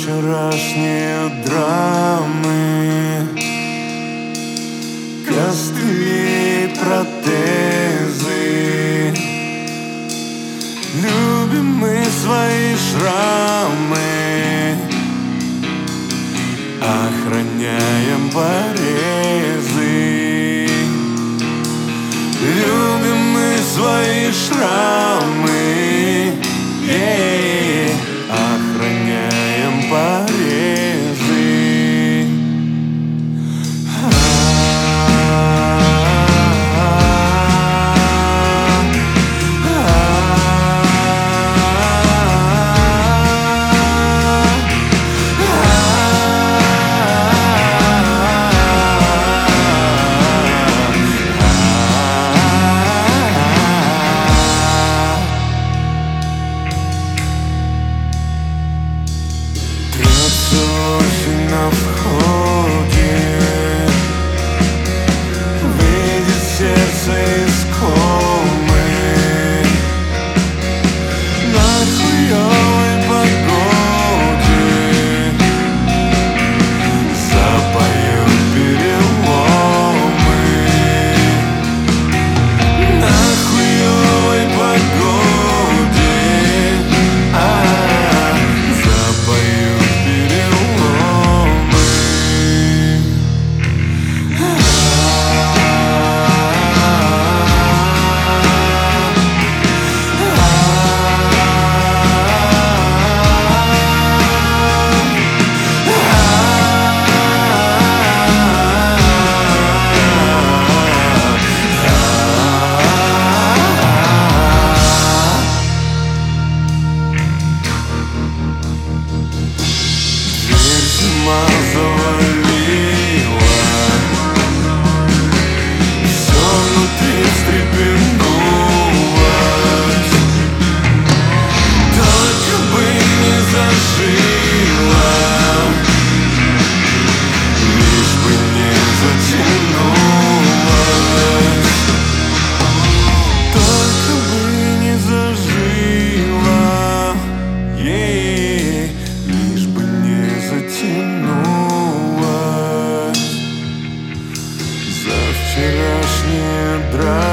вчерашние драмы, костыли, протезы. Любим мы свои шрамы, охраняем порезы. Любим мы свои шрамы, охраняем порезы. Осень на входе, выйдет сердце из комы. На хуёвой погоде запоют переломы. На хуёвой погоде запоют. Зима завалила, все внутри встрепенулось. Только бы не зажило, лишь бы не затянулось. Только бы не зажило, лишь бы не затянулось. За вчерашние драмы